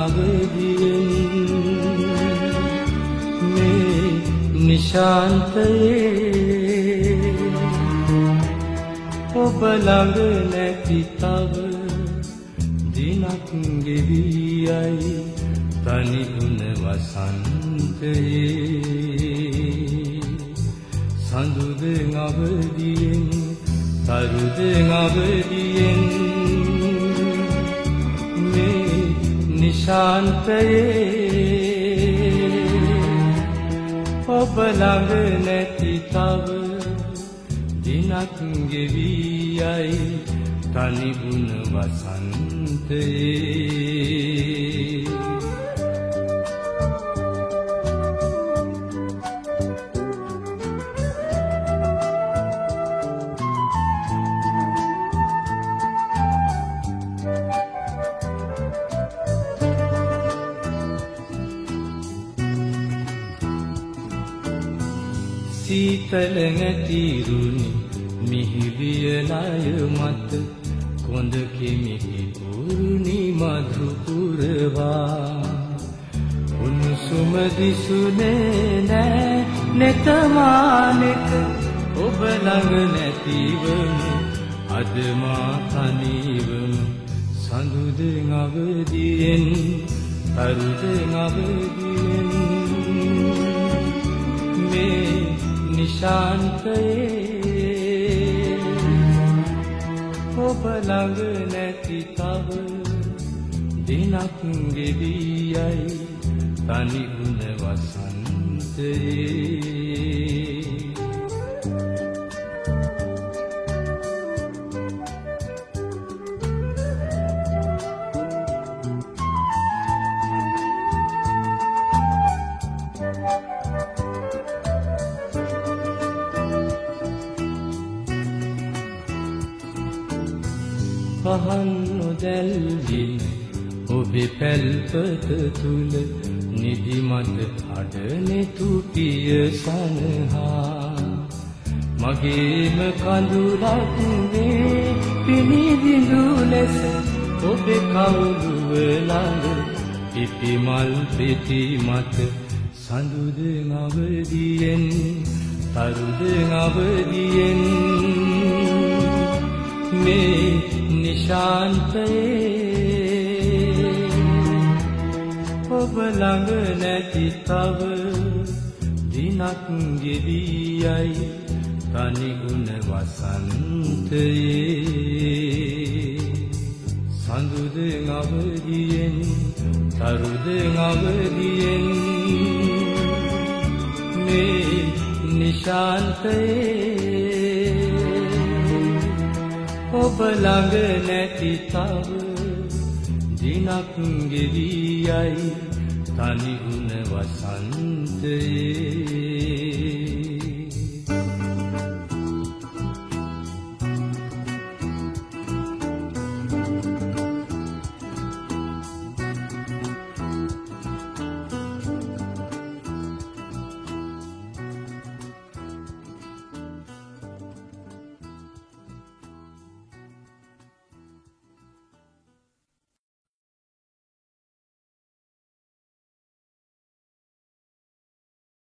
අවදියෙන් මේ නිශාන්තයේ ඔබ ළඟ නැති තව දිනක් ගෙවි යයි තනි වුණ වසන්තයේ සඳුදෙන් අවදියෙන් තරුදෙන් අවදියෙන් මේ නිශාන්තයේ ඔබ ළඟ නැති තව දිනක් ගෙවි යයි තනි වුණ වසන්තයේ සීතල නැතිරුණි මිහිවිය ණය මත කොඳ කිමිහි උරුණි මధు පුරවා උණුසුම දිසුනේ නෑ නෙතමානෙක ඔබ ළඟ නැතිවම අද මා තනිවම සඳුදෙන් අවදියෙන් තරුදෙන් අවදියෙන් මේ නිශාන්තයේ ඔබ ළඟ නැති තව දිනක් ගෙවි යයි තනි වුණ වසන්තයේ පහන් නොදැල්වින ඔබේ පැල්පත තුල නිදිමත අඩනේ තුටිය සනහා මගේම කඳුලක් වේ පිනිදිඳු ලෙස ඔබේ කවුළුව ළඟ පිපි මල් පෙති මත සඳුදෙන් අවදියෙන් තරුදෙන් අවදියෙන් මේ නිශාන්තයේ ඔබ ළඟ නැති තව දිනක් ගෙවි යයි තනි වුණ වසන්තයේ සඳුදෙන් අවදියෙන් තරුදෙන් අවදියෙන් මේ නිශාන්තයේ ඔබ ළඟ නැති තව දිනක් ගෙවි යයි තනි වුණ වසන්තයේ